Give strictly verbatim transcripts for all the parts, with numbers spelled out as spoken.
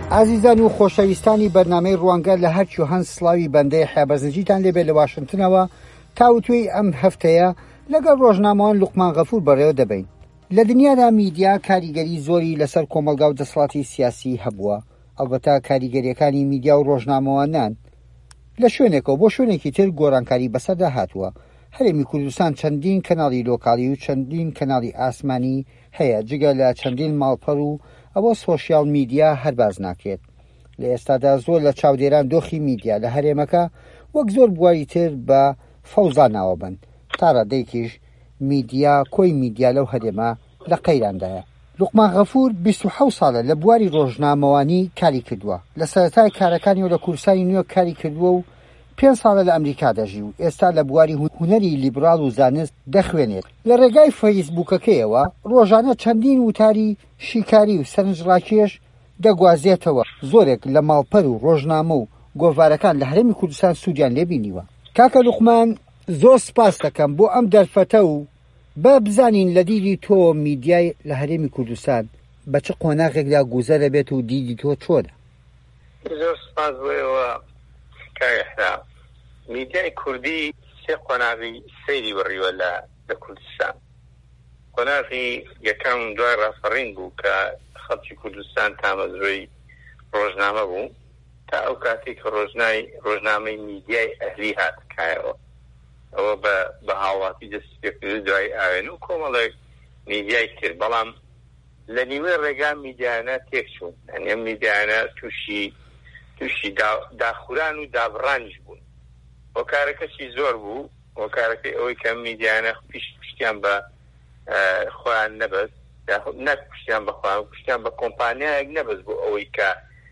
عزیزان و خۆشەویستانی بەرنامەی ڕوانگە لە هەرچی و هەند سڵاوی بەندەی حیابەزنجیتان لێبێت لە واشنگتنەوە تاوتوێی ئەم هەفتەیە لەگەڵ ڕۆژنامەوان لوقمان غەفور بەڕێوە دەبین. لە دنیادا میدیا کاریگەری زۆری لەسەر کۆمەلگا و دەسەڵاتی سیاسی هەبووە. ئەلبەتە کاریگەریەکانی میدیا و ڕۆژنامەوانان لە شوێنێکەوە بۆ شوێنێکی تر گۆڕانکاری بەسەردا هاتووە. هەرێمی کوردستان چەندین کەناڵی لۆکاڵی و چەندین کەناڵی ئاسمانی هەیە، جگە لە چەندین ماڵپەڕ و ئەوە سۆشیال میدیا هەرباز ناکرێت. لە ئێستادا زۆر لە چاودێران دۆخی میدیا لە هەرێمەکە وەک زۆر بواری تر بە فەوزا ناوەبن. تا ڕادەیەکیش میدیا کۆی میدیا لەو هەرێمە لە قەیراندایە. لوقمان غەفور بیست و حەوت ساڵە لە بواری ڕۆژنامەوانی کاری کردووە. لە سەرەتای کارەکانی و لە کوردستانی نوێ کاری کردووە و پێنج ساڵە لە ئەمریکا دەژی و ئێستا لە بواری هونەری لیبرال و زانست دەخوێنێت. لە ڕێگای فەیسبووکەکەیەوە ڕۆژانە چەندین وتاری شیکاری و سەرنجڕاکێش دەگوازێتەوە. زۆرێک لە ماڵپەر و ڕۆژنامە و گۆڤارەکان لە هەرێمی کوردستان سوودیان لێبینیوە. کاکە لوقمان، زۆر سپاس دەکەم بۆ ئەم دەرفەتە و بە بزانین لە دیدی تۆ میدیای لە هەرێمی کوردستان بە چ قۆناغێکدا گوزەرە بێت و دیدی تۆ چۆنە؟ زۆر سپاس بۆیەوە کاکە. میدیای کوردی سێ قۆناغی سەیری بڕیوە لە لە کوردستان. قۆناغی یەکەم دوای ڕاستەڕین بوو کە خەڵکی کوردستان تامەزرۆی ڕۆژنامە بوو تا ئەو کاتێک کە ڕۆژنای ڕۆژنامەی میدیای ئەهلی هات کایەوە. ئەوە بە بە هاوڵاتی دەستی پێکرد دوای ئاوێن و کۆمەڵێک میدیای کرد. بەڵام لە نیوێ ڕێگا میدیانە تێکچوون. ئەنێ میدیانە تووشی تووشی داخوران و دابڕانیش بوون. هۆکارەکەشی زۆر بوو. هۆکارەکەی ئەوەی کە میدیانە پیش پشتیان بە خۆیان نەبەست، نەک پشتیان بە خۆیان پشتیان بە کۆمپانیایەک نەبەست بۆ ئەوەی کە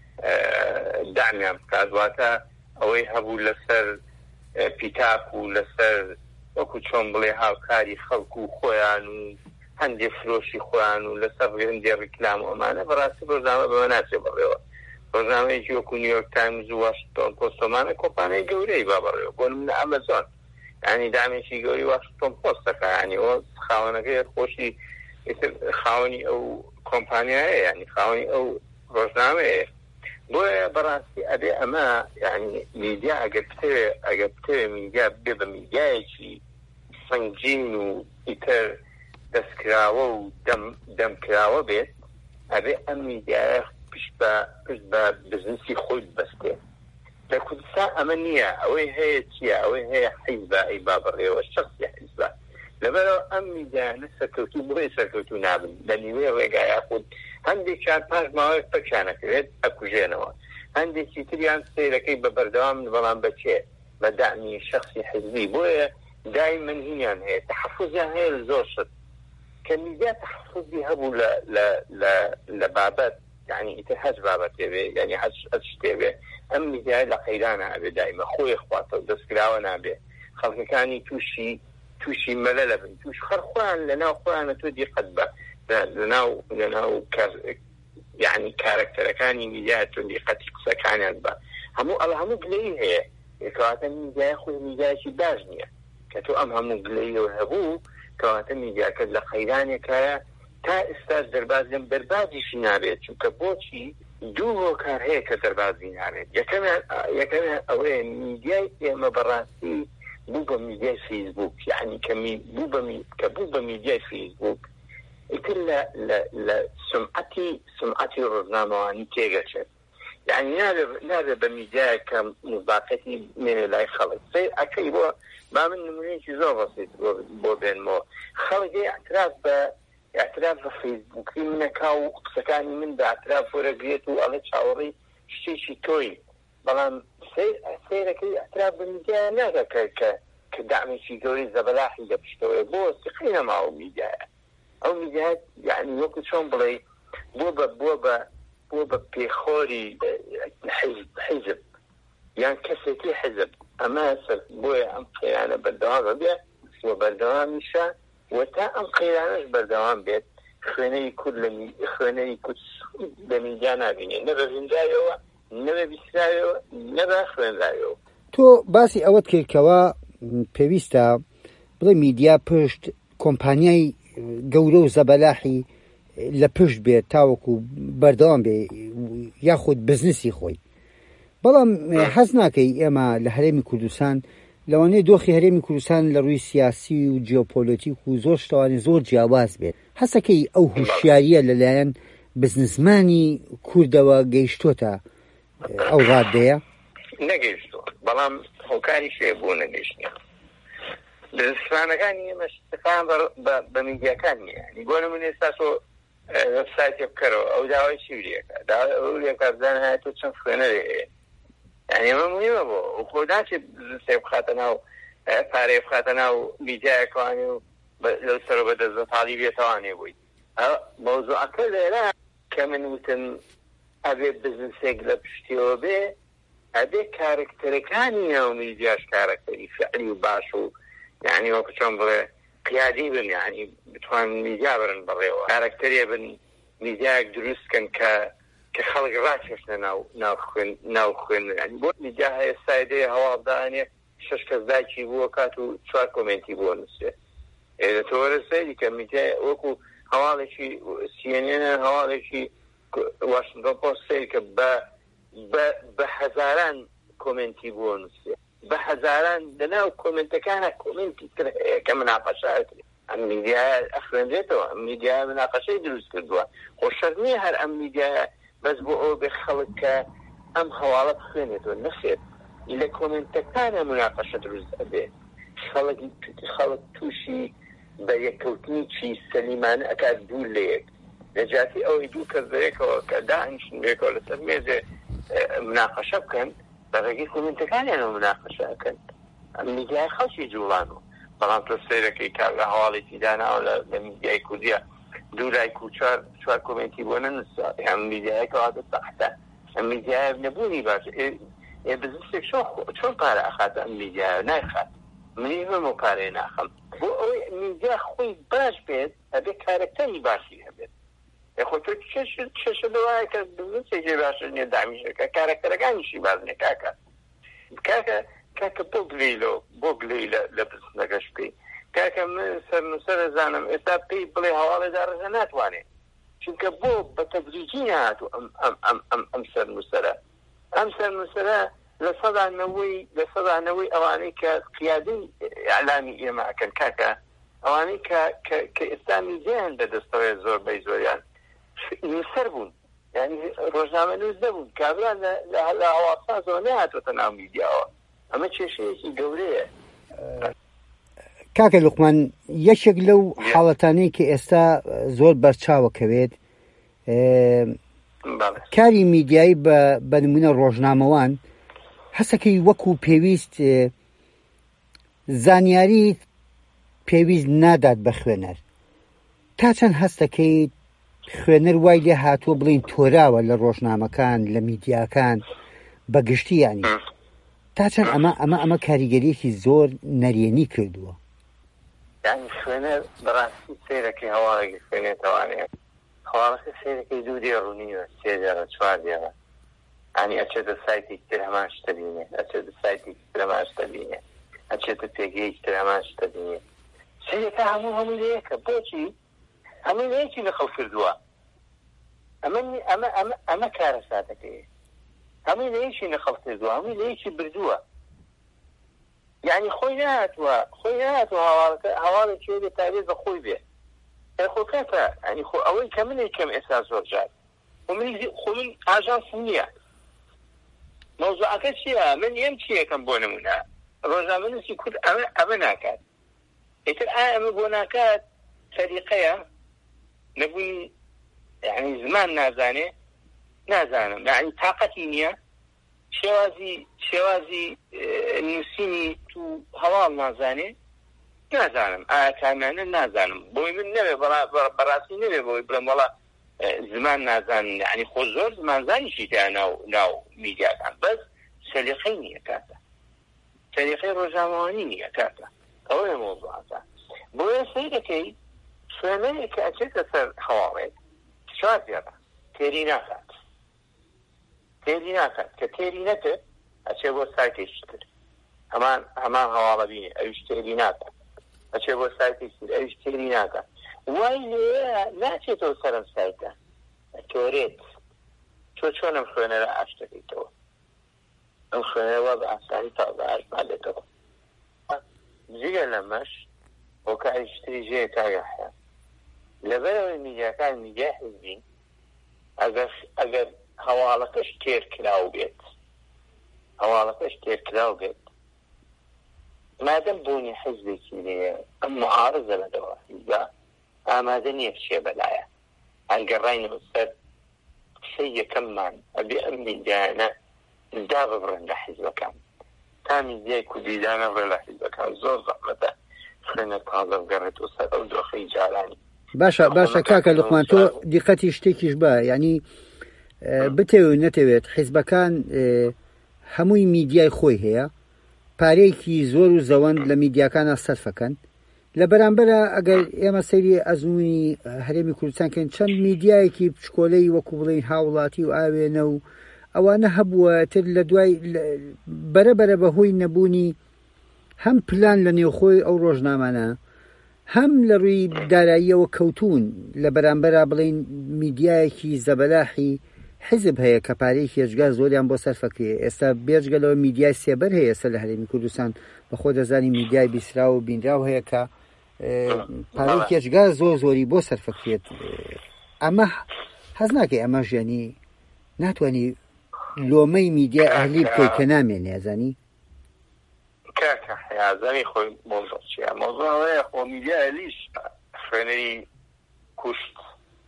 دامیان بکات. واتە ئەوەی هەبوو لەسەر پیتاک و لەسەر وەکو چۆن بڵێ هاوکاری خەڵکو و خۆیان و هەندێک فرۆشی خۆیان و لەسەر هەندێ ڕیکلام و ئەمانە بەڕاستی ڕۆژنامە بەمە ناچێ بڕێەوە. ڕۆژنامەیەکی وەکو نیویۆرک تایمز و واشنگتۆن پۆستۆمانە کۆمپانیای گەورەی با بڕێەوە. بۆ نمونە ئەمەزۆن ینی دامێکی گەوری واشنگتۆن پۆستەکە، ینی ئەوە خاوەنەکەی خۆشی خاوەنی ئەو کۆمپانیایە، ینی خاوەنی ئەو ڕۆژنامەیە. بۆیە بەڕاستی ئەبێ ئەمە ینی میدیا ئەگەر بتەوێ ئەگەر بتەوێ میدیا بێ بە میدیایەکی سەنگین و ئیتر دەستکراوە و دەمکراوە بێت، ئەبێ ئەم میدیایە پشت بە پشت بە بزنسی خۆی بەستێ. لە کوردستان ئەمە نییە. ئەوەی هەیە چییە؟ ئەوەی هەیە حیزبە ئەی با بڕێەوە شخصی حیزبە. لەبەرەوە ئەم میدیانە سەرکەوتوو بڕێ سەرکەوتوو نابن. لە نیوێ ڕێگایە خود هەندێک چار پاش ماوەیەک پەکشانەکەوێت ئەکوژێنەوە. هەندێکی تریان سیرەکەی بە بەردەوام بەڵام بەچێ بە دامی شخصی حیزبی. بۆیە دایمەن هینیان هەیە تەحەفوزیان هەیە لە زۆر شت کە میدیا تەحەفوزی هەبوو لە بابەت، یعنی ئیتر هەج بابەت هەبێ، یعنی هەج شتێ بێ. ئەم میدیای لە قەیرانە ئەبێ دایمە خۆی خواتەوە دەستکراوە نابێ. خەڵکەکانی تووشی تووشی مەلە لەبن، تووش خەر خۆیان لەناو خۆیانە تۆ دیقەت بە لەناو لەناو یعنی کارکتەرەکانی میدیا تۆ دیقەتی قسەکانیان بە. هەموو ئەڵ هەموو گلەی هەیە. کەواتە میدیای خۆی میدیایکی باش نییە کە تۆ ئەم هەموو گلەیەوە هەبوو کەواتە میدیاکەت لە قەیرانێکایە تا ئێستا دەرباز لەم دەربازیشی نابێت. چونکە بۆچی دوو هۆکار هەیە کە دەربازی نابێت. یەکەمیان ئەوەیە میدیای ئێمە بەڕاستی بوو بە میدیای فیسبوک، یعنی کە بوو بە میدیای فیسبوک ئیتر لە سمعەتی سمعەتی ڕۆژنامەوانی تێگەچێت. یعنی نابێت بە میدیای کە مزاقەتی مێنێ لای خەڵک سەیر ئەکەی. بۆ با من نمونەیەکی زۆر بەسیط بۆ بێنمەوە. خەڵکی ئەتراف بە ئەتراف بە فیسبووکی منەکا و قسەکانی من بە ئەتراف وەرەگرێت و ئەڵە چاوەڕی شتێکی تۆی. بەڵام سیرەکەی ئەتراف بە میدیای ناگەکە کە کە دامێکی گەوری زەبەلاحی لە پشتەوەی بۆ سقی نەماوە میدیایە. ئەو میدیات یعنی وەکو چۆن بڵێ بۆ بە بۆ بە بۆ بە پێخۆری حیزب یان کەسێکی حیزب. ئەمە بۆیە ئەم قەیرانە بەردەوام بێ و بەردەوامیشە و تا ئەم قەیرانەش بەردەوام بێت. خوێنەی کورد لە خوێنەی کورد لە میدیا نابینێ، نە بە ڤیندایەوە نە بە بیستراوەوە نە بە خوێنراوەوە. تۆ باسی ئەوەت کردکەوە پێویستە بڵێ میدیا پشت کۆمپانیای گەورە و زەبەلاحی لە پشت بێت تاوەکو بەردەوام بێ یاخود بزنسی خۆی. بەڵام حەز ناکەی ئێمە لە هەرێمی کوردستان لەوانەیە دۆخی هەرێمی کوردستان لە ڕووی سیاسی و جیۆپۆلیتیک و زۆر شتوانێ زۆر جیاواز بێت. هەسەکەی ئەو هوشیاریە لەلایەن بزنسمانی کوردەوە گەیشتۆتە ئەو ڕادەیە؟ نەگەیشتۆ، بەڵام هۆکاری شێ بۆ نەگەیشتنیە. بزنسمانەکانی ئێمە شتەکان بە میدیاکان نییە. گۆ نمونێ ئێستا تۆ وێبسایتێ بکەرەوە ئەو داوای چیوریەکە داوای بزانە هەیە تۆ چەند خوێنەرێ هەیە. یعنی ئەمە مهمە بۆ خۆ ناچێت بزنسێ بخاتە ناو پارەیە بخاتە ناو میدیایەکەوانێ و لەو سەرۆ بە دەستبەتاڵی بێتەوانێ بووی. مەوزوعەکە لێرە کە من وتم ئەبێ بزنسێک لە پشتیەوە بێ ئەبێ کارکتەرەکانی ناو میدیاش کارکتەری فعلی و باش و یعنی وەکو چۆن بڵێ قیادی بن، یعنی بتوان میدیا برن بڕێوە کارکتەریە بن میدیایەک دروستکەن کە کە خەڵک ڕاکێشنە ناو خوێن. ینی بۆ میدیا هەیە سایدەیە هەواڵدانێ شەش کەس داکی بووە کات و چوار کۆمنتی بۆ نووسێ. ئێدە تۆ وەرە سەیری کە میدیا وەکو هەواڵێکی سی ئێن ئێن هەواڵێکی واشنگتن پۆست سەیری کە بە هەزاران کۆمنتی بۆ نووسێ، بە هەزاران لەناو کۆمنتەکانە کۆمنتی تر هەیە کە مناقەشایەتی. ئەم میدیا ئەخوێنرێتەوە، ئەم میدیا مناقەشەی دروست کردووە. خۆ شەرت نییە هەر ئەم میدیا بەس بۆ ئەو بێ خەڵک کە ئەم هەواڵە بخوێنێتەوە، نەخێت لە کۆمنتەکانە مناقەشە دروست ئەبێ، خەڵک تووشی بە یەککەوتنی چی سەلیمانە ئەکات دوو لە یەک نەجاتی ئەوەی دوو کەس بەیەکەوە کە داهەنیشتن بێکەوە لەسەر مێزێ مناقەشە بکەن بە ڕێگەی کۆمنتەکانیانەوە مناقەشە ئەکەن. ئەم میدیای خەڵکی جوڵانەوە. بەڵام تۆ سەیرەکەی کار لە هەواڵێکی داناوە لە میدیای کوردیە دوو لایک و چوار چوار کۆمنتی بۆ نەنووسا. ئەم میدیایەکەواتە سەختە. ئەم میدیایە نەبوونی باش بزنسێک چۆن پارە ئەخاتە ئەم میدیایە نایخات. منی هەموو پارەی ناخەم. بۆ ئەوەی میدیا خۆی باش بێت ئەبێ کارکتەری باشی هەبێت. خۆ تۆ چێشە لەوایە کە بزنسێکی باشە نییە دامیشەکە کارکتەرەکانیشی باز نییە کاکە کاکە کاکە بۆ گلەیلەوە بۆ گلەی لە بزنەکەش بکەی. کاکە من سەرنووسەر دەزانم ئێستا پێی بڵێ هەواڵێدا ڕژە ناتوانێت، چونکە بۆ بە تەدریجی نهاتوو ئەم سەرنووسەرە. ئەم سەرنووسەرە لە سەدانەوەی لە سەدانەوەی ئەوانەی کە قیادەی ئەعلامی ئێمە ئەکەن کاکە ئەوانەی کە ئێستا میدیایان بەدەستەوەی زۆر بەی زۆریان نووسەر بوون، یعنی ڕۆژنامە نووس دەبوون. کابرا لە هەواڵسازەوە نهاتوۆتە ناو میدیاوە. ئەمە کێشەیەکی گەورەیە. کاکە لوقمان، یەکێک لەو حاڵەتانەی کە ئێستا زۆر بەرچاوەکەوێت کاری میدیایی بە نمونە ڕۆژنامەوان هەسەکەی وەکو پێویست زانیاری پێویست نادات بە خوێنەر. تا چەند هەستەکەی خوێنەر وای لێ هاتووە بڵین تۆراوە لە ڕۆژنامەکان لە میدیاکان بەگشتی، ینی تا چەند ئەمە ئەمە ئەمە کاریگەریەکی زۆر نەرێنی کردووە. یعنی خوێنەر بەڕاستی سیرەکەی هەواڵێکی خوێنێتەوانێت. هەواڵەکە سیرەکەی دوو دێ ڕوونیوە سێ دێڕە چوار دێڕە، ینی ئەچێتە سایتێکی تر هەمان شتە بینێ، ئەچێتە سایتێکی تر هەمان شتە بینێ، ئەچێتە پێگەیەکی تر هەمان شتە بینێ. سیرەکە هەموو هەموو لە یەکە. بۆچی؟ هەموو لە یەکی نەخەڵ کردووە. ئەمە کارە ساتەکەیە. هەمووی لە یەکی نەخەڵ کردووە، هەمووی لە یەکی بردووە. یعنی خۆی نهاتووە خۆی نهاتووە هەواڵەکە هەواڵێکی لێ تابێت بە خۆی بێ. خۆ کاتە ینی خۆ ئەوەی کە من یەکەم ئێستا زۆر جار خۆ من ئاژانس نییە. مەوزوعەکە چییە؟ من ئێم چی یەکەم بۆ نمونە ڕۆژنامە نووسی کورد ئەمە ناکات. ئیتر ئایا ئەمە بۆ ناکات سەریقەیە؟ نەبوونی یعنی زمان نازانێ؟ نازانم. یعنی تاقەتی نییە؟ شێوازی شێوازی نووسینی تو هەواڵ نازانێ؟ نازانم. ئایا کامیانە نازانم. بۆی من نەبێ بەڕاستی نەبێ بۆی بڵێم وەڵا زمان نازانن. یعنی خۆ زۆر زمانزانیشی تیا ناو میدیاکان، بەس سەلیقەی نییە کاتە، سەلیقەی ڕۆژنامەوانی نییە کاتە. ئەوەیە مۆزوعەکە. بۆیە سەیرەکەی خوێنەرێکە ئەچێتە سەر هەواڵێک چوار دێڕە تێری ناکات تێری ناکات کە تێری نەکرد ئەچێ بۆ سایتێکی تر هەمان هەمان هەواڵە بینێ ئەویش تێری ناکات، ئەچێ بۆ سایتێکی تر ئەویش تێری ناکات. وای لێ ناچێتەوە سەرم سایتە، ئەتۆرێت تۆ چۆن ئەم خوێنەرە ئاش دەکەیتەوە؟ ئەم خوێنەوە بە ئاسانی تازە ئاشما دێتەوە. جگە لەمەش هۆکاری شتری ژێ کاگەحیا لەبەرەوەی میدیاکان میدیای حیزبین ئەگەر هەواڵەکەش تێرکراو بێت هەواڵەکەش تێرکراو بێت مادەم بوونی حیزبێکی لێیە ئەم معارضە لەدەوە حیزبە ئامادە نییە بچێ بەلایە هەڵگەڕاینەوە سەر قسەی یەکەممان ئەبێ ئەم میدیانە دا ببڕن لە حیزبەکان تا میدیای کوردی دا نەبڕن لە حیزبەکان زۆر زەحمەتە خوێنە تازە بگەڕێتەوە سەر ئەو دۆخەی جارانی. باشە باشە کاکە لوقمان تۆ دیقەتی شتێکیش بە یعنی بتەوێت نەتەوێت حیزبەکان هەمووی میدیای خۆی هەیە پارەیەکی زۆر و زەوەند لە میدیاکانە سەرفەکەن لە بەرامبەرە ئەگەر ئێمە سەیری ئەزموونی هەرێمی کوردستان کەین چەند میدیایەکی پشکۆلەی وەکو بڵین هاوڵاتی و ئاوێنە و ئەوانە هەبووە تر لە دوای بەرەبەرە بەهۆی نەبوونی هەم پلان لە نێوخۆی ئەو ڕۆژنامانە هەم لە ڕووی داراییەوە کەوتون لە بەرامبەرە بڵین میدیایەکی زەبەلاحی حزب هەیە کە پارەیەکی هێزگار زۆریان بۆ سەرفەکرێ. ئێستا بێجگەلەوە میدیای سێبەر هەیە ئێستا لە هەرێمی کوردستان بەخۆ دەزانی میدیای بیسرا و بینراو هەیە کە پارەیەکی هێزگار زۆر زۆری بۆ سەرفەکرێت. ئەمە حەز ناکەی ئەمە ژیانی ناتوانانی لۆمەی میدیای ئەهلی بکەی کە نامێنێ زانی کاکە حیازانی خۆی مۆزۆ چیە مۆزۆڵەیە خۆ میدیای ئەهلیش خوێنەری کوشت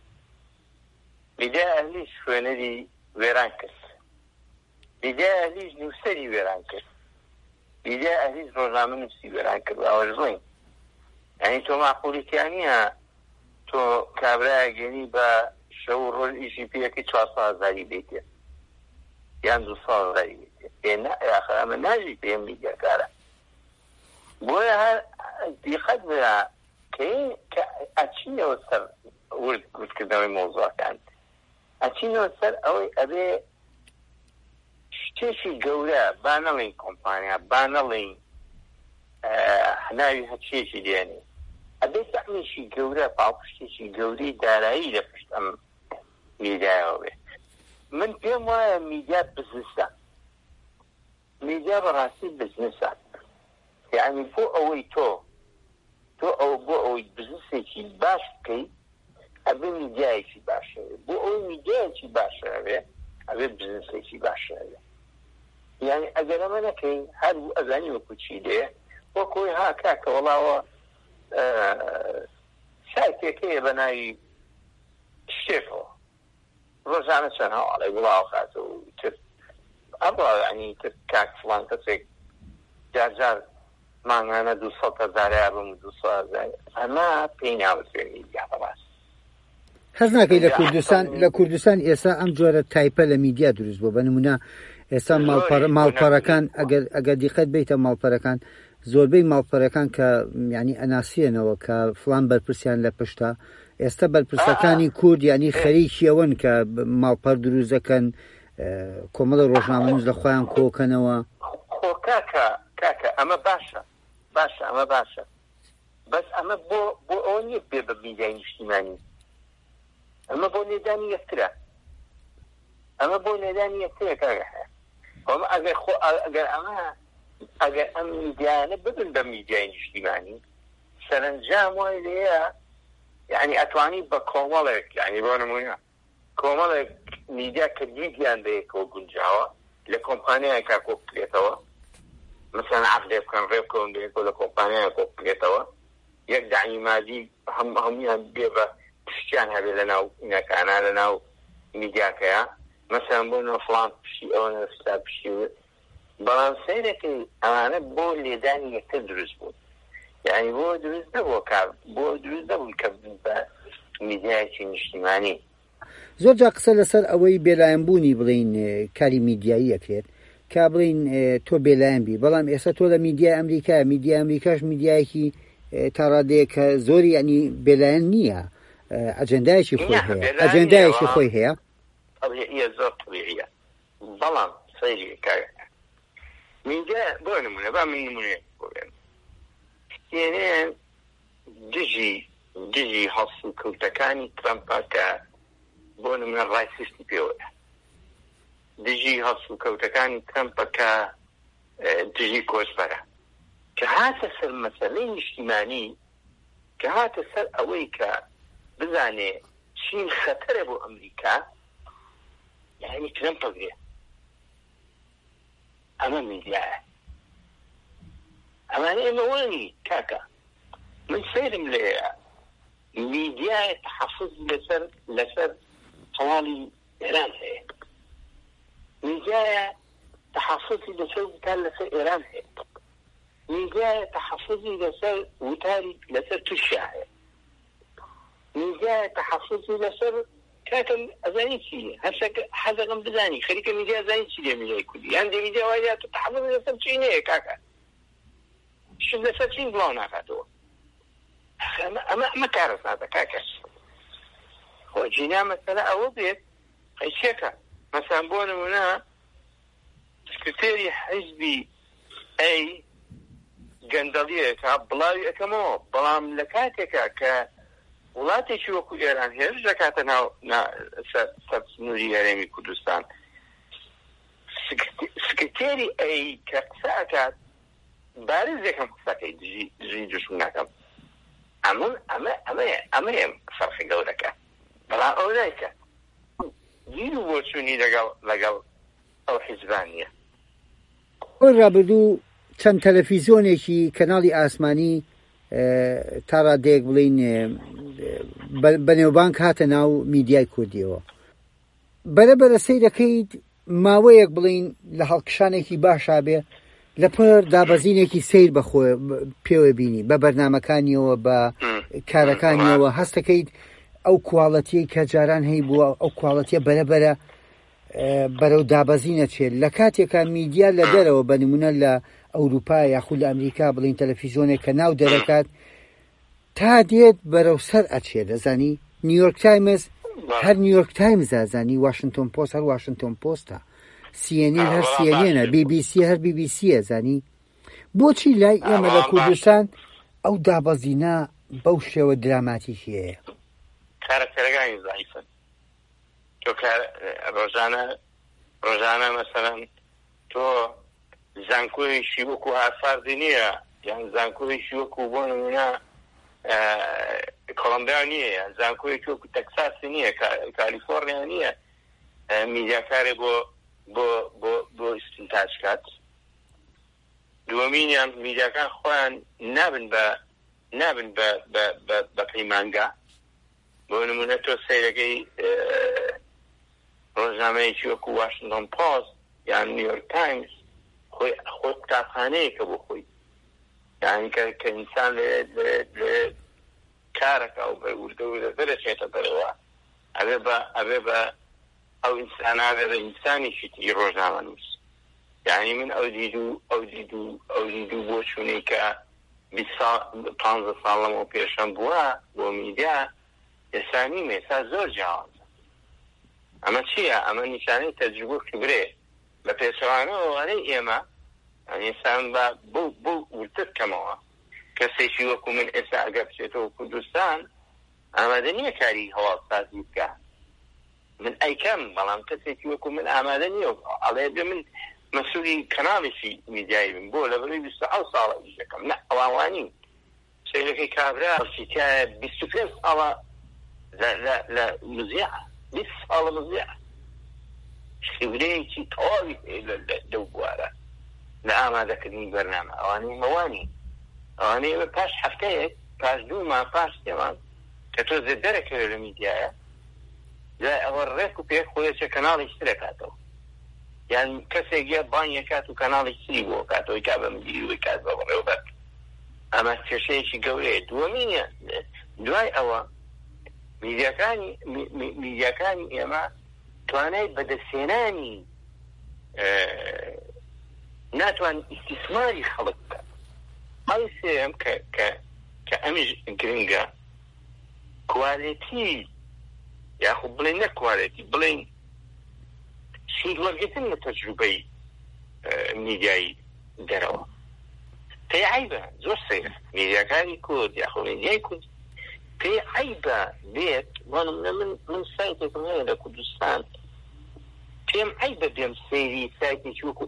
میدیای ئەهلیش خوێنەری وێران کرد میدیای ئەهلیش نووسەری وێران کرد میدیای ئەهلیش ڕۆژنامە نووسی وێران کرد ئەوەش بڵین یعنی تۆ ماقوڵیتیانە تۆ کابراگەنی بە شەو ڕۆژ ئیشی پێەکەی چوار هەزاری بیتێ یان دوو هەزاری بیتێ ئاخر ئەمە ناژی پێم میدیاکارە بۆیە هەر دیقەت بە کە ئەچینەوە سەر وردکردنەوەی مۆزوعەکان ئەچینەوە سەر ئەوەی ئەبێ شتێکی گەورە با نەڵێن کۆمپانیا با نەڵێن ناوی هەچێکی دێنێ ئەبێ سەحمێکی گەورە پاڵپشتێکی گەورەی دارایی لە پشت ئەم میدیایەوە بێ. من پێم وایە میدیا بزنسە میدیا بەڕاستی بزنسە یعنی بۆ ئەوەی تۆ تۆ ئەو بۆ ئەوەی بزنسێکی باش بکەی ئەبێ میدیایەکی باشەوێ بۆ ئەوەی میدیایەکی باشەوێ ئەبێ بزنسێکی باشەوێ یعنی ئەگەر ئەمە نەکەین هەر بوو ئەزانی وەکو چی دێ وەکۆی ها کاکە وەڵاوە سایتێکەیە بە ناوی شتێکەوە ڕۆژانە چەند هەواڵی وڵاو خاتەوە تر ئەبڵاو ینی تر کاک فڵان کەسێک جارجار مانگانە دوو سەد هەزارە بم دوو سەد هەزار ئەمە پێی ناوەسێ میدیا بەڕاست حەز ناکەی لە کوردستان لە کوردستان ئێستا ئەم جۆرە تایپە لە میدیا دروست بوو بە نمونە ئێستا ماڵپەڕەکان ئەگەر دیقەت بیتە ماڵپەرەکان زۆربەی ماڵپەرەکان کە ینی ئەناسیێنەوە کە فڵان بەرپرسیان لە پشتە ئێستا بەرپرسەکانی کورد ینی خەریکی ئەوەن کە ماڵپەر دروست دەکەن کۆمەڵە ڕۆژنامە نووس لە خۆیان کۆکەنەوە خۆ کاکە کاکە ئەمە باشە باشە ئەمە باشە بەس ئەمە بۆ بۆ ئەوە نییە بێ بە میدیای نیشتیمانی ئەمە بۆ نێدانی یەکترە ئەمە بۆ نێدانی یەکترە کاکە ئەمە ئەگەر خۆ ئەگەر ئەمە ئەگەر ئەم میدیانە ببن بە میدیای نیشتیمانی سەرنجام وای لێیە یعنی ئەتوانی بە کۆمەڵێک یعنی بۆ نمونە کۆمەڵێک میدیا کە دیدیان بەیەکەوە گونجاوە لە کۆمپانیایەکە کۆ بکرێتەوە مثلا عقدێ بکەن ڕێ بکەون بەیەکەوە لە کۆمپانیایە کۆ بکرێتەوە یەک داعی مادی هەمویان بێ بە پشتیان هەبێ لە ناو ئینەکانە لە ناو میدیاکەیە مثلا بۆ نۆ فڵان پشتی ئەوە نەفستا پشتی بەڵام سەیرەکەی ئەوانە بۆ لێدانی یەکتر دروست بوون یعنی بۆ دروست نەبووە کار بۆ دروست نەبوون کە بە میدیایەکی نیشتیمانی. زۆر جا قسە لەسەر ئەوەی بێلایەنبوونی بڵین کاری میدیایی ئەکرێت کا بڵین تۆ بێلایەن بی بەڵام ئێستا تۆ لە میدیای ئەمریکا میدیای ئەمریکاش میدیایەکی تا ڕادەیە کە زۆری ینی بێلایەن نییە ئەجەندایەکی خۆی هەیە ئەجەندایەکی خۆی هەیە طبیعیە زۆر طبیعیە بەڵام سەیری کار میدیا بۆ نمونە با من نمونەیەک بۆ بێن سێنێن دژی دژی هەڵسوکەوتەکانی ترەمپە کە بۆ نمونە ڕایسیستی پێوەیە دژی هەڵسو کەوتەکانی ترەمپە کە دژی کۆچبەرە کە هاتە سەر مەسەلەی نیشتیمانی کە هاتە سەر ئەوەی کە بزانێ چین خەتەرە بۆ ئەمریکا یعنی ترەمپ بگرێ ئەمە میدیایە ئەمانە ئێمە وانی کاکە من سیرم لێیە میدیای تحفظ لەسەر لەسەر هەواڵی ئێران هەیە میدیایە تحفظی لەسەر وتار لەسەر ئێران هەیە میدیایە تحفظی لەسەر وتاری لەسەر تووشیا هەیە میدیایە تحفظی لەسەر کاکەم ئەزانی چیە هەرچەکە حەزەکەم بزانی خەریکە میدیا زانی چی لێ میدیای کوردی یان دێ میدیا وایە تۆ تحفظ لەسەر چین هەیە کاکە شت لەسەر چین بڵاو ناکاتەوە ئەمە ئەمە کارەساتە کاکەس خۆ جینا مەسەلە ئەوە بێت قەیچێکە مەسەڵەن بۆ نمونە سکرتێری حیزبی ئەی گەندەڵیەکە بڵاوی ئەەکەمەوە بەڵام لە کاتێکە کە وڵاتێکی وەکو ئێران هێرش دەکاتە ناو سەرسنووری هەرێمی کوردستان سکرتێری ئەی کە قسە ئەکات بارز یەکەم قسەکەی دژی دژمنەکەم ئەمە ئەمە ئەمەیە ئەمەیە فەرقی گەورەکە بەڵام ئەو نایکە گیر و بۆچوونی لەگەڵ لەگەڵ ئەو حیزبانیە ئەو ڕابردوو چەند تەلەڤیزیۆنێکی کەناڵی ئاسمانی تا ڕادەیەک بڵین بەنێوبانگ هاتە ناو میدیای کوردیەوە بەرەبەرە سەیر دەکەیت ماوەیەک بڵین لە هەڵکشانێکی باشا بێ لەپەر دابەزینێکی سیر بەخۆ پێوە بینی بە بەرنامەکانیەوە بە کارەکانیەوە هەست دەکەیت ئەو کواڵەتیەی کە جاران هەیە بووە ئەو کواڵەتیە بەرەبەرە بەرەو دابەزینە چێت لە کاتێکە میدیا لە دەرەوە بە نمونە لە ئەوروپا یاخود لە ئەمریکا بڵین تەلەڤیزیۆنێک کە ناو دەرەکات تا دێت بەرەو سەر ئەچێت دەزانی نیویۆرک تایمز هەر نیویۆرک تایمز ئازانی واشنگتن پۆست هەر واشنگتن پۆستە سی ئێن ئێن هەر سی ئێن ئێنە بی بی سی هەر بی بی سیە زانی بۆچی لای ئێمە لە کوردستان ئەو دابەزینە بەو شێوە دراماتیکی هەیە کارەکتەرەکانی زایفن تۆ ڕۆژانە ڕۆژانە مەسەڵەن تۆ زانکۆیشی وەکو هارفاردی نییە یان زانکۆیشی وەکو بۆ نمونە کۆڵەمبیا نییە یان زانکۆیەکی وەکو تەکساسی نییە کالیفۆرنیا نییە میدیاکارێ بۆ بۆ بۆ بۆ ئیستنتاج کات دووەمینیان میدیاکان خۆیان نابن بە نابن بە پەیمانگا بۆ نمونە تۆ سەیرەکەی ڕۆژنامەیەکی وەکو واشنگتن پۆست یان نیویۆرک تایمز خۆی خۆی قوتابخانەیەکە بۆ خۆی یعنی کە ئینسان لێ کارەکە و بە وردە وردە دەرەچێتە دەرەوە ئەبێ بە ئەبێ بە ئەو ئینسانە بە ئینسانیشی تری ڕۆژنامە نووس یعنی من ئەو دید و ئەو دید و ئەو دید و بۆ چوونەی کە پانزە ساڵ لەمەوە پێشەم بووە بۆ میدیا ئێستا نیمە ئێستا زۆر جیاوازە ئەمە چییە ئەمە نیشانەی تەجروبە و خبرێ بە پێچەوانەوە وانەی ئێمە ئێسان بە بۆ بۆ ورتر کەمەوە کەسێکی وەکو من ئێستا ئەگەر بچێتەوە کوردستان ئامادە نییە کاری هەواڵسازی بکە من ئەیکەم بەڵام کەسێکی وەکو من ئامادە نییە ئەڵێ بێ من مەسئولی کەناڵێکی میدیایی بم بۆ لەبەرەوەی بیست و حەوت ساڵە ئیش دەکەم نە ئەوانوانی سەیرەکەی کابرا ئەڵسیتایە بیست و پێنج ساڵە لە مزیع بیست ساڵە مزیع خبرەیەکی تەواوی لەو بوارە لە ئامادەکردنی بەرنامە ئەوانەی مەوانی ئەوانەی ئێمە پاش هەفتەیەک پاش دوو مانگ پاش تێمان کە تۆ زێ دەرەکەوێت لە میدیایە لای ئەوە ڕێک و پێک خۆیەکە کەناڵی تر دەکاتەوە یان کەسێک یە بانیەکات و کەناڵی تری بۆ کاتەوەی کا بە مدیری کات بە بەڕێوەبەر ئەمە کێشەیەکی گەورەیە دووەمینە دوای ئەوە میدیاکانی میدیاکانی ئێمە توانای بەدەستێنانی ناتوان ئیستیسماری خەڵک بکات ئەو سێم کە ئەمیش گرنگە کوالێتی یاخود بڵێن نە کوالێتی بڵێن سوودوەرگرتن لە تەجروبەی میدیایی دەرەوە پێی عیبە زۆر سەیرە میدیاکانی کورد یاخود میدیای کورد پێی عیبە بێت من من سایتێکم هەیە لە کوردستان پێم عیبە بێم سەیری سایتێکی وەکو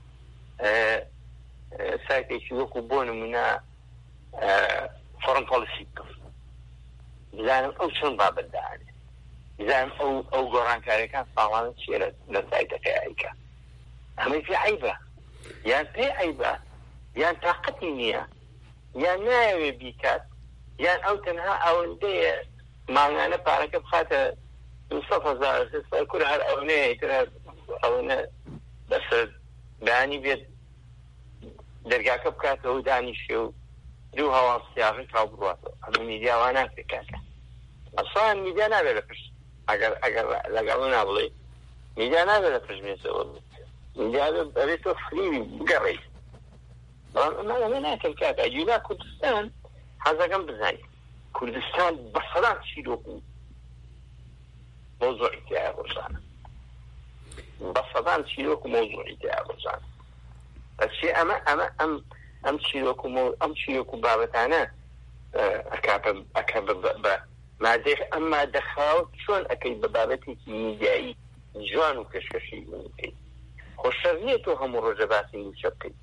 سایتێکی وەکو بۆ نمونە فۆرم پۆلیسی بکەم، بزانم ئەو چۆن بابەتدانێ، بزانم ئەو ئەو گۆڕانکاریەکان ساڵانە چیە لە سایتەکەی ئایکا. ئەمەی پێ عیبە، یان پێ عیبە، یان تاقەتی نییە، یان نایەوێ بیکات، یان ئەو تەنها ئەوەندەیە ماڵانە پارەکە بخاتە دووسەد هەزار کورە هەر ئەوەنەیە تر ئەوەنە بەسەر بەیانی بێت دەرگاکە بکاتەوە دانیشێ و دوو هەواڵ سیاغی کاو بڕاتەوە. ئەمە میدیاوان ناکرێت کاکە، ئەسڵان میدیا نابێت لە پشت، ئەگەر ئەگەر لەگەڵ نابڵێ میدیا نابێت لە پشت مێسەوە، میدیا بەبێتەوە فریوی بگەڕێیت. بەڵام ئەمە ئەمە ناکەن کاکە. جولا کوردستان حەزەکەم بزانێت کوردستان بەسەڵات چیرۆک و مۆزوعی تایە ڕۆژانە، بەسەڵات چیرۆک و مۆزوعی تایە ڕۆژانە. بەچی ئەمە ئەمە ئەم ئەم چیرۆک و ئەم چیرۆک و بابەتانە ئەکا بە مادەی ئەم مادە خاوە چۆن ئەەکەی بە بابەتێکی میدیایی جوان و کەشکەشی بکەیت. خۆ شەر نییە تۆ هەموو ڕۆژە باسی نوچە بکەیت،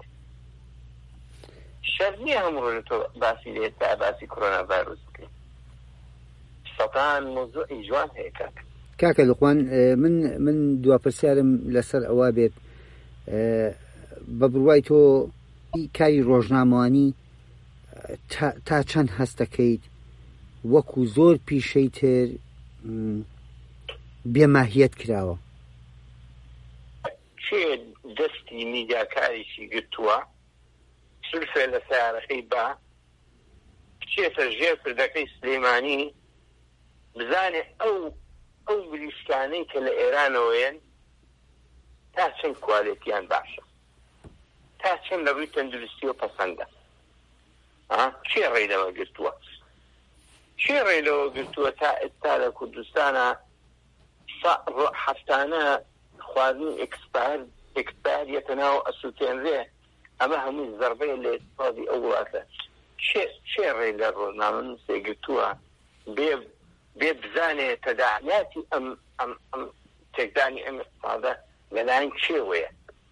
شەر نییە هەموو ڕۆژە تۆ باسی لێت تا باسی کۆرۆنا ڤایرۆس بکەیت. سەدان مۆزوعی جوان هەیە کاکە. کاکە لوقمان، من من دواپرسیارم لەسەر ئەوە بێت بە بڕوای تۆ کاری ڕۆژنامەوانی تا چەند هەست دەکەیت وەکو زۆر پیشەی تر بێماهیەت کراوە؟ چێ دەستی میدیاکاریشی گرتووە سلفێ لە سیارەکەی با بچێتە ژێر پردەکەی سلێمانی بزانێ ئەو ئەو بریشکانەی کە لە ئێرانەوەیەن تا چەند کوالێتیان باشە، تا چەند لە ڕووی تەندروستی و پەسەندە. چێ ڕێی گرتووە؟ چێ ڕێی لەوە گرتووە تا ئێستا لە کوردستانە هەفتانە خواردن ئێکسپایرێتە ناو ئەسووتێنرێ؟ ئەمە هەمووی زەربەیە لە ئێقتصادی ئەو وڵاتە. چێ ڕێی لە ڕۆژنامە نووسێ گرتووە بێ بزانێ تەداعیاتی ئەم ئەم تێکدانی ئەم ئێقتصادە لەلایەن کێوەیە؟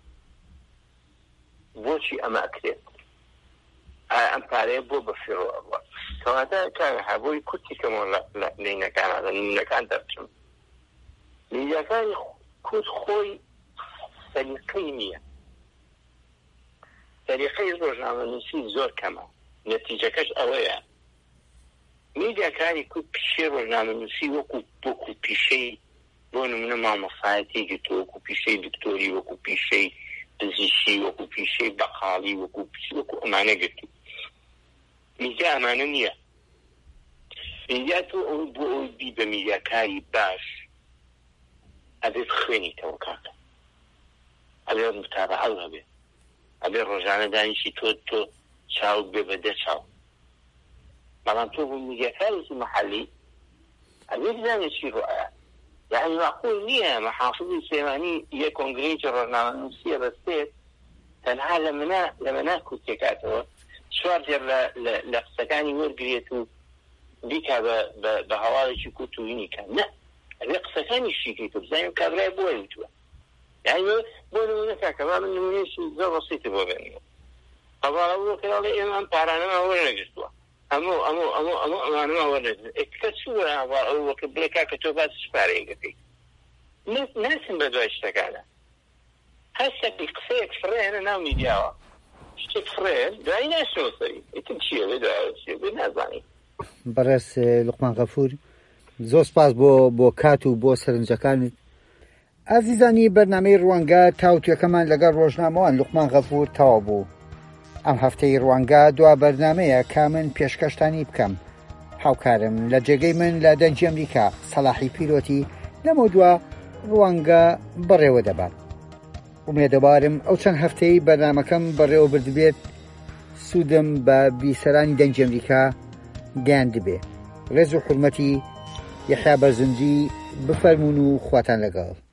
بۆچی ئەمە ئەکرێت؟ ئەم پارەیە بۆ بەفیڕۆ ئەوە کەواتە کار هەبووی کورتی کەمەوە لە نینەکانە لە نینەکان دەرچم. میدیاکانی کورد خۆی سەلیقەی نییە، سەلیقەی ڕۆژنامەنووسی زۆر کەمە. نەتیجەکەش ئەوەیە میدیاکانی کورد پیشەی ڕۆژنامەنووسی وەکو وەکو پیشەی بۆ نمونە مامۆستایەتی گرتووە، وەکو پیشەی دکتۆری، وەکو پیشەی پزیشکی، وەکو پیشەی بەقاڵی، وەکو وەکو ئەمانە گرتو. میدیا ئەمانە نییە. میدیا تۆ ئەو بۆ ئەوی بی بە میدیاکاری باش ئەبێت خوێنیتەوە کاکە، ئەبێت متابعەو هەبێ، ئەبێت ڕۆژانە دانیشی تۆ تۆ چاو بێ بەدە چاو. بەڵام تۆ بۆ میدیاکارێکی مەحەلی ئەبێت بزانێت چی ڕۆیە. یعنی معقول نییە مەحافظی سلێمانی یە کۆنگرێکی ڕۆژنامەنووسیە بەستێت تەنها لە منا لە مەنا کوتێکاتەوە چوار جێر لە قسەکانی وەرگێت و بیکا بە هەواڵێکی کوت و وینیکە. نە، ئەبێ قسەکانی شیکیت و بزانیم کابرای بۆ وتووە. یعنی بۆ نمونە کاکە با من نمونەیەکی زۆر بەسیطی بۆ بێنەوە. قەباڵە بۆ کەڵێ ئێمە ئەم پارانەما وەرنەگرتووە، ئەمە ئەمە ئەمە ئەمە ئەمانەما وەرنەگرتووە. کە چووە ئەو وەکە بڵێ کاکە تۆ باسی سپارەیە گەکەی ناسم بە دوای شتەکانە. هەستێکی قسەیەک فڕێنە ناو میدیاوە، شتێک فرێن دوایی ناشنەوە سەری ئیتر چییە بێ دوای چیە بێ نازانی. بەڕێز لوقمان غەفور، زۆر سپاس بۆ بۆ کات و بۆ سەرنجەکانت. ئازیزانی بەرنامەی ڕوانگە تاوتوێکەمان لەگەڵ ڕۆژنامەوان لوقمان غەفور تەواو بوو. ئەم هەفتەی ڕوانگە دوا بەرنامەیە کا من پێشکەشتانی بکەم. هاوکارم لە جێگەی من لە دەنجی ئەمریکا سەلاحی پیرۆتی لەمە دووە ڕوانگە بەڕێوە دەبات. ومێدەبارم ئەو چەند هەفتەی بەرنامەکەم بەڕێوە بردبێت سوودم بە بیسەرانی دەنجی ئەمریکا گەیاند بێ. ڕێز و حورمەتی یەحیا بەرزنجی بفەرمون و خواتان لەگەڵ.